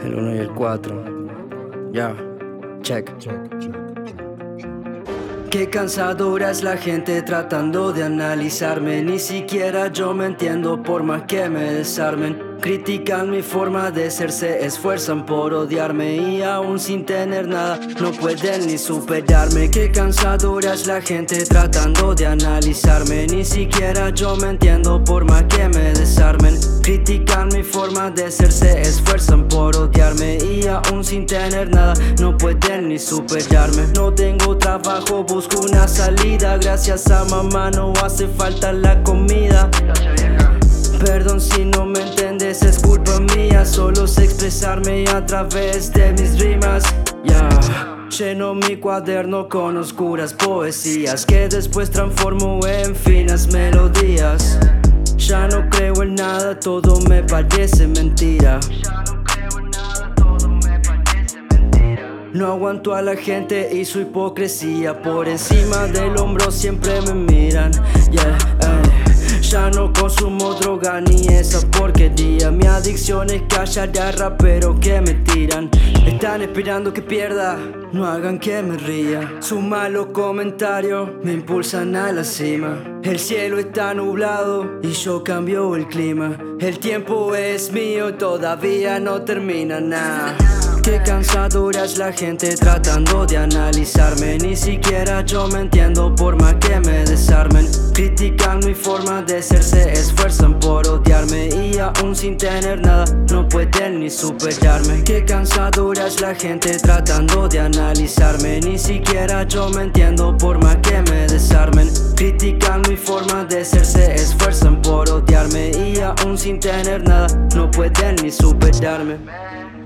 El 1 y el 4. Ya, check. Qué cansadora es la gente tratando de analizarme. Ni siquiera yo me entiendo por más que me desarmen. Critican mi forma de ser, se esfuerzan por odiarme y aún sin tener nada no pueden ni superarme. Qué cansadora es la gente tratando de analizarme. Ni siquiera yo me entiendo por más que me desarmen. Critican mi forma de ser, se esfuerzan por odiarme y aún sin tener nada no pueden ni superarme. No tengo trabajo, busco una salida. Gracias a mamá no hace falta la comida. Perdón si no me entiendes, es culpa mía. Solo sé expresarme a través de mis rimas. Lleno mi cuaderno con oscuras poesías que después transformo en finas melodías. Ya no creo en nada, todo me parece mentira. No aguanto a la gente y su hipocresía. Por encima del hombro siempre me miran. Ya no consumo droga ni esa porquería. Mi adicción es callar a raperos que me tiran. Están esperando que pierda, no hagan que me ría. Sus malos comentarios me impulsan a la cima. El cielo está nublado y yo cambio el clima. El tiempo es mío y todavía no termina nada. Qué cansadora es la gente tratando de analizarme. Ni siquiera yo me entiendo por más que me desarmen. Critican mi forma de ser, se esfuerzan por odiarme y aún sin tener nada no pueden ni superarme. Qué cansadora es la gente tratando de analizarme. Ni siquiera yo me entiendo por más que me desarmen. Critican mi forma de ser, se esfuerzan por odiarme y aún sin tener nada no pueden ni superarme.